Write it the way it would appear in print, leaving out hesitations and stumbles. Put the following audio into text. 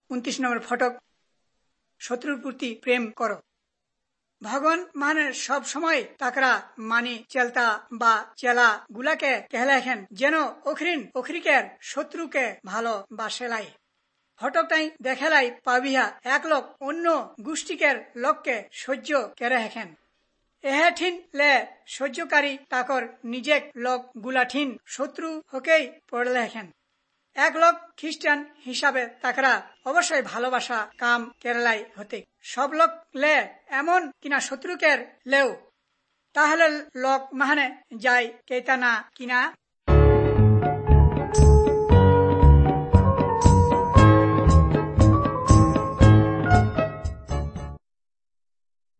29 ফটক শত্রুর প্রতি প্রেম করো। ভগবান মানে সব সময় তাকরা মানে চেলতা বা চেলা গুলাকে কেহলেখেন যেন ওখরিকের শত্রুকে ভালোবাসেলাই। ফটকটাই দেখেলাই পাবিয়া এক লোক অন্য গোষ্ঠীকের লোককে সহ্য করে হেখেন। এহেঠিন লে সহ্যকারী তাকর নিজেক লোক গুলাঠিন শত্রু হকেই পড়লে হেখেন। এক লোক খ্রিস্টান হিসাবে তাকরা অবশ্যই ভালোবাসা কাম কেরালাই হতে। সব লোক লে এমন কিনা শত্রুকের লেও তাহলে লোক মাহানে যায় কেতা না কিনা